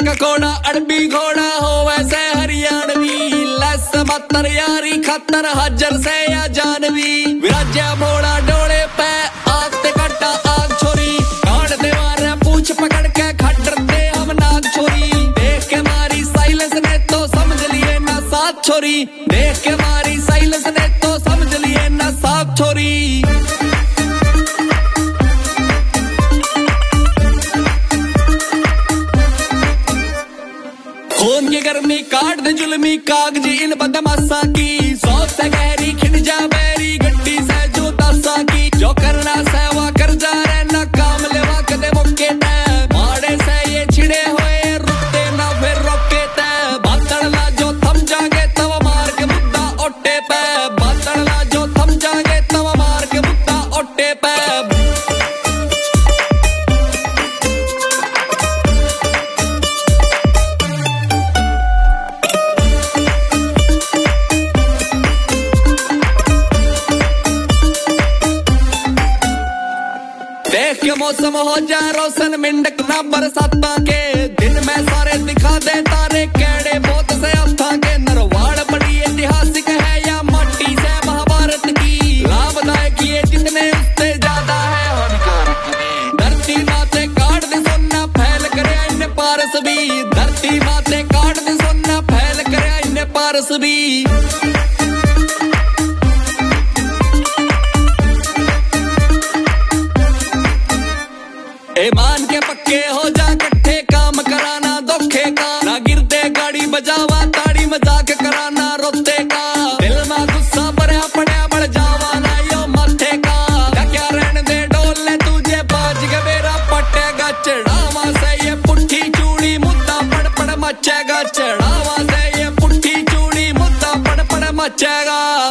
ककोड़ा अड़बी घोड़ा हो वैसे हरियाणवी, लस बत्तर यारी खतर हजर से या जानवी, विराजा भोला डोले पे आग ते कट्टा आग छोरी, काट दे मारे पूछ पकड़ के खटर दे हम नाग छोरी, देख के मारी साइलेंस ने तो समझ लिए ना साथ छोरी, देख के मारी साइलेंस ने तो समझ लिए ना साथ छोरी। खून की गर्मी काट दे जुल्मी कागजी इन बदमाशा की, सौत से गहरी खिंड जा बैरी गड्डी से जो दासा की, जो करना सेवा कर जा रहे ना काम लेवा कदे मौके ते, माड़े से ये छिड़े हुए रुकते ना फिर रोके ते, बातड़ला जो थम जागे तब मार के मुद्दा ओटे पे, बातड़ला जो थम जागे तब मार के मुद्दा ओटे पे। देख के मौसम हो जाए रोशन मिंडक ना बरसाता के, दिन में सारे दिखा दे तारे केड़े बहुत से अफा के, नरवाड़ बड़ी ऐतिहासिक है या माटी से महाभारत की, लाभदायक ये जितने उससे ज्यादा है हानिकारक, धरती माते काट दे सोना फैल करे इन पारस भी, धरती माते काट दे सोना फैल करे इन पारस भी। ईमान के पक्के हो जा कट्ठे काम कराना धोखे का, ना गिरते गाड़ी बजावा ताड़ी मजाक कराना रोते का, दिल में गुस्सा भरया पड़या बढ़ जावा ना यो माथे का, क्या रहने दे डोलने तुझे बाज के मेरा पटेगा, चढ़ावा से ये पुट्ठी चूड़ी मुद्दा पड़ पड़ मचेगा, चढ़ावा से ये पुट्ठी चूड़ी मुद्दा पड़ पड़ मचेगा।